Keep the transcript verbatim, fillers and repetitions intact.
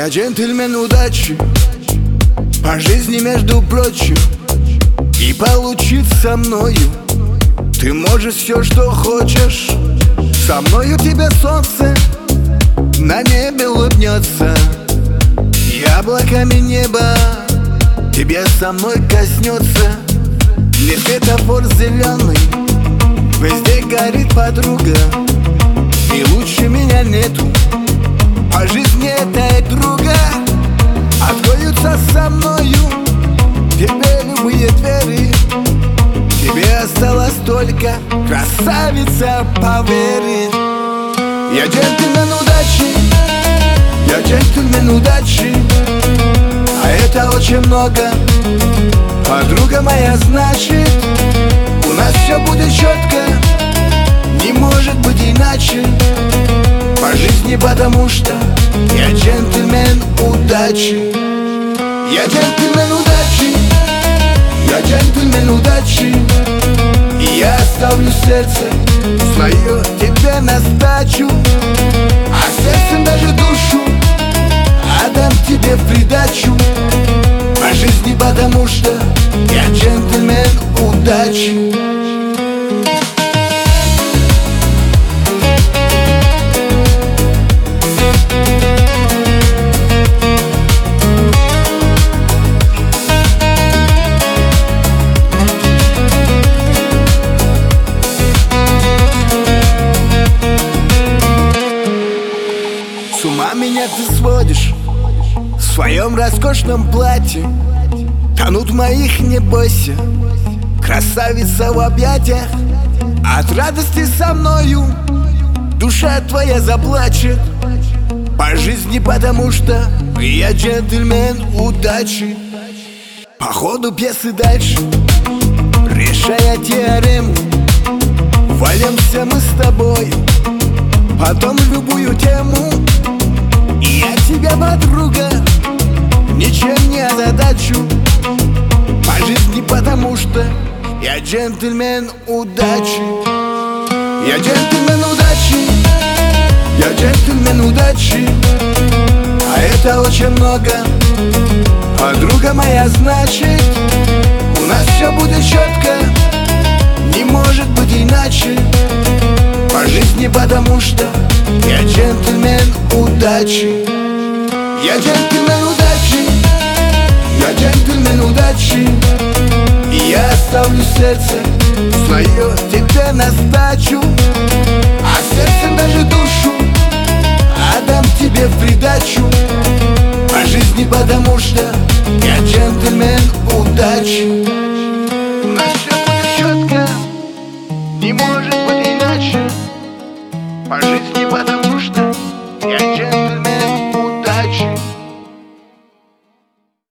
Я джентльмен удачи по жизни, между прочим. И получить со мною ты можешь все, что хочешь. Со мною тебе солнце на небе улыбнется, яблоками небо тебе со мной коснется. Не светофор зеленый, везде горит подруга, и лучше меня нету по жизни этой друга. Откроются со мною тебе любые двери, тебе осталось только, красавица, поверь. Я джентльмен удачи, я джентльмен удачи, а это очень много, подруга моя, значит у нас все будет четко, не может быть иначе по жизни, потому что я джентльмен удачи. Я джентльмен удачи, я джентльмен удачи, и я оставлю сердце свое тебе на сдачу, а сердцем даже душу отдам тебе в придачу по жизни, потому что я джентльмен удачи. С ума меня ты сводишь в своем роскошном платье, тонут в моих, не бойся, красавица в объятиях. От радости со мною душа твоя заплачет по жизни, потому что я джентльмен удачи. По ходу пьесы дальше, решая теорему, валимся мы с тобой потом в любую тему. И я тебя, подруга, ничем не озадачу по жизни, потому что я джентльмен удачи. Я джентльмен удачи, я джентльмен удачи, а это очень много, подруга моя, значит у нас все будет четко, не может быть иначе по жизни, потому что я джентльмен удачи. Я джентльмен удачи, я джентльмен удачи, и я оставлю сердце свое тебе на сдачу, а сердцем даже душу отдам тебе в придачу по жизни, потому что я джентльмен удачи. У нас все будет четко, не может